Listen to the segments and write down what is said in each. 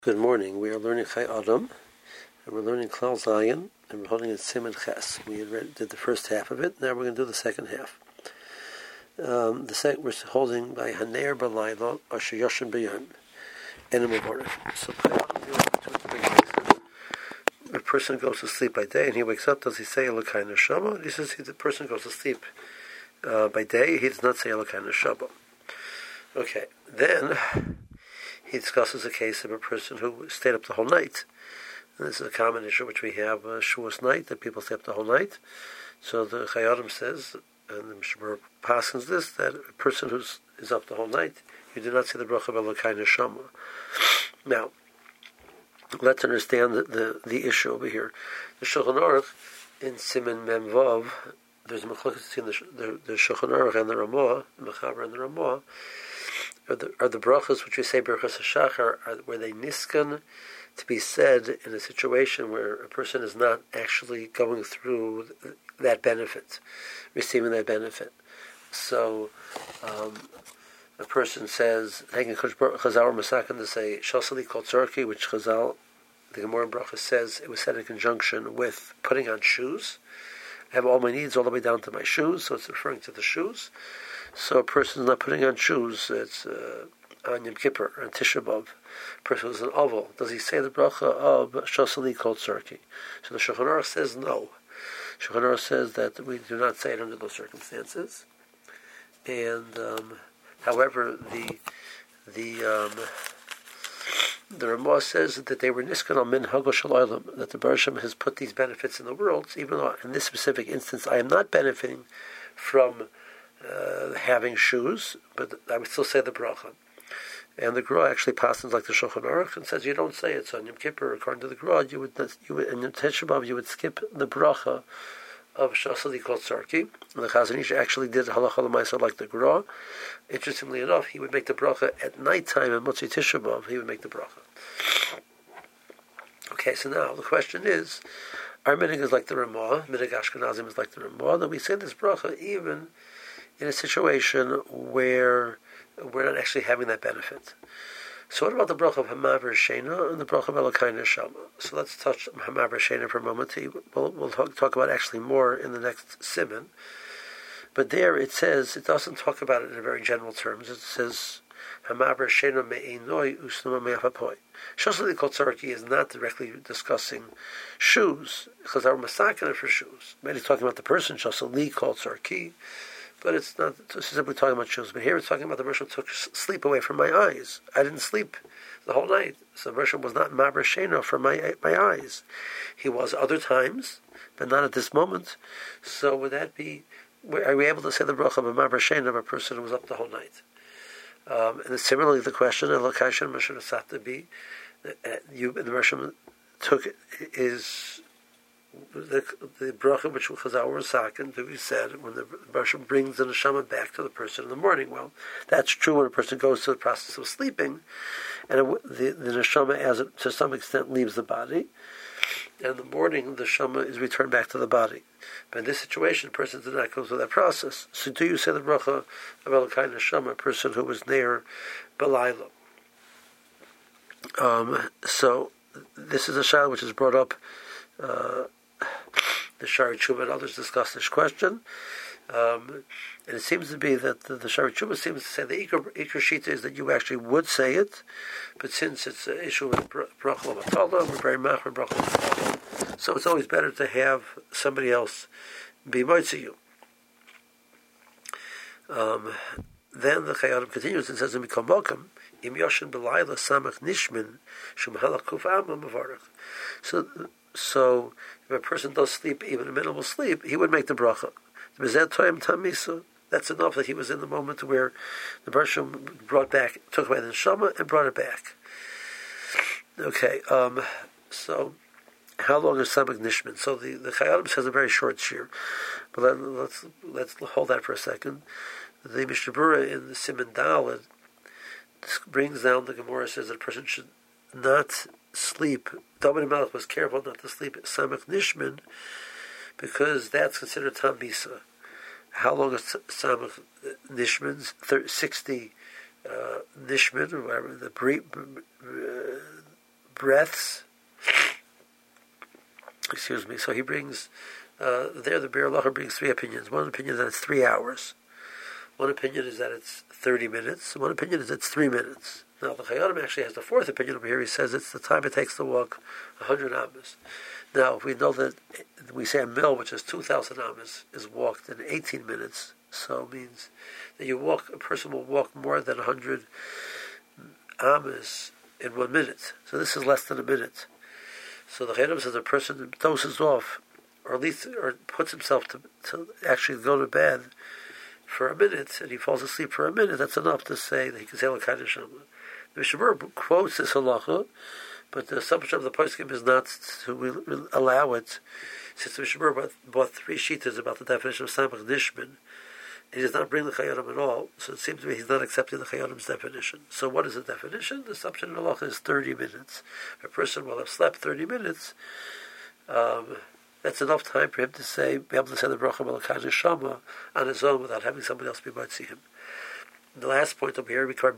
Good morning. We are learning Chai Adam, and we're learning Klal Zayin, and we're holding it Siman Ches. We did the first half of it. Now we're going to do the second half. We're holding by Haner Balayla Asher Yoshin B'Yom and Mevorach. So a person goes to sleep by day and he wakes up. Does he say Elokai Neshama? He says the person goes to sleep by day. He does not say Elokai Neshama. Okay, then he discusses a case of a person who stayed up the whole night. And this is a common issue which we have Shavuos night, that people stay up the whole night. So the Chai Adam says, and the Mishnah passes this, that a person who is up the whole night, you do not say the bracha of Elokai Neshama. Now, let's understand the issue over here. The Shulchan Aruch in Siman Mem Vav, there's a machlokas between the Shulchan Aruch and the Ramah, the Mechaber and the Ramah. Are the brachas which we say Berachas HaShachar, were they niskan to be said in a situation where a person is not actually going through that benefit, receiving that benefit? So a person says, taking Chazal Masakin to say Shasali Kol Tzorki, which Chazal, the Gemara in Brachas says, it was said in conjunction with putting on shoes. I have all my needs all the way down to my shoes, so it's referring to the shoes. So a person is not putting on shoes. It's on Yom Kippur, on Tisha B'Av. A person who's an oval. Does he say the bracha of Shasali Kol Tzorki? So the Shulchan Aruch says no. Shulchan Aruch says that we do not say it under those circumstances. And however, the Ramah says that they were niskan al min hago shel olam, that the Baruch Shem has put these benefits in the world, even though in this specific instance I am not benefiting from having shoes, but I would still say the bracha. And the Gra actually passes like the Shulchan Aruch and says you don't say it. So on Yom Kippur, according to the Gra, you would in Yom Tisha B'Av you would skip the bracha of Shasali Kol Tzorki. And the Chazon Ish actually did halacha l'maaseh like the Gra. Interestingly enough, he would make the bracha at nighttime and Motzei Tisha B'Av. He would make the bracha. Okay, so now the question is, our minhag is like the Ramah, minhag Ashkenazim is like the Ramah, that we say this bracha even in a situation where we're not actually having that benefit. So what about the bracha of Hamaver Shena and the bracha of Elokai Neshama? So let's touch Hamaver Shena for a moment. We'll talk about actually more in the next siman. But there it says, it doesn't talk about it in very general terms. It says, Hamaver Shena me'enoi usnuma me'afapoi. Shasali Kol Tzorki is not directly discussing shoes, because our masakin for shoes. Maybe talking about the person, Shasali Kol Tzorki, but it's not simply talking about shoes. But here it's talking about the Bershom took sleep away from my eyes. I didn't sleep the whole night. So Bershom was not Maber Shena for my eyes. He was other times, but not at this moment. So would that be, are we able to say the bracha of a Maber Shena of a person who was up the whole night? And similarly the question, Elokai Shem Meshur Asata be, the Bershom took is the bracha which Chazal was sakin to be said when the Bershom brings the neshama back to the person in the morning. Well, that's true when a person goes through the process of sleeping, and the neshama, as it to some extent leaves the body, and in the morning the neshama is returned back to the body. But in this situation, the person did not go through that process. So, do you say the bracha of Elokai Neshama, a person who was near Balayla? So this is a shayla which is brought up. The Shari Tshuva and others discuss this question, and it seems to be that the Shari Tshuva seems to say the Iker Shita is that you actually would say it, but since it's an issue with Bracha L'Matala, we're very machmer Bracha L'Matala, so it's always better to have somebody else be moitzi you. Then the Chai Adam continues and says, "Mikol Mokum im Yoshin B'Layla Samach Nishmin Shum Halach Kuf Amma Mevarach." So if a person does sleep, even a minimal sleep, he would make the bracha. That's enough that he was in the moment where the Bershom took away the neshama and brought it back. Okay, so how long is Samach Nishmin? So the Chai Adam says a very short shir, but let's hold that for a second. The Mishnah Berurah in the Siman Daled brings down, the Gemara says that a person should not sleep. David Melech was careful not to sleep at Samach Nishmin because that's considered Tam Bisa. How long is Samach Nishman's? 60 Nishman, or whatever, breaths. Excuse me. So he brings, there the Biur Halacha brings three opinions. One opinion is that it's 3 hours. One opinion is that it's 30 minutes. One opinion is that it's 3 minutes. Now the Chayyim actually has the fourth opinion over here. He says it's the time it takes to walk 100 amas. Now, if we know that we say a mil, which is 2,000 amas, is walked in 18 minutes, so it means that a person will walk more than 100 amas in 1 minute. So this is less than a minute. So the Chayyim says a person dozes off, or at least puts himself to actually go to bed for a minute, and he falls asleep for a minute. That's enough to say that he can say L'kai Neshama. The Mishnah Berurah quotes this halacha, but the assumption of the poskim is not to allow it. Since the Mishnah Berurah bought 3 shitas about the definition of Samach Nishman, he does not bring the Chayyim at all, so it seems to me he's not accepting the Chayyim's definition. So what is the definition? The assumption in halacha is 30 minutes. A person will have slept 30 minutes. That's enough time for him to be able to say the bracha L'kai Neshama on his own without having somebody else be might see him. The last point over here, if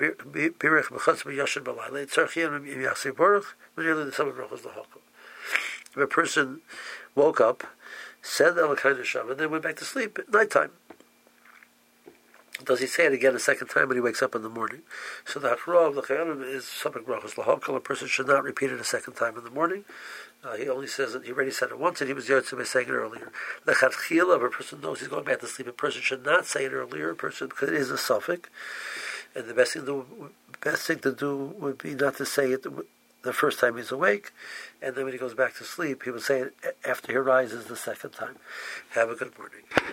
a person woke up, said the L'kai Neshama, and then went back to sleep at nighttime, does he say it again a second time when he wakes up in the morning? So the Hachra of the Chayyim is Samach Brachos L'Hakol. A person should not repeat it a second time in the morning. He only says it, he already said it once, and he was Yotze by saying it earlier. The Chatchila, if a person knows he's going back to sleep, a person should not say it earlier, because it is a suffix. And the best thing to do would be not to say it the first time he's awake, and then when he goes back to sleep, he would say it after he rises the second time. Have a good morning.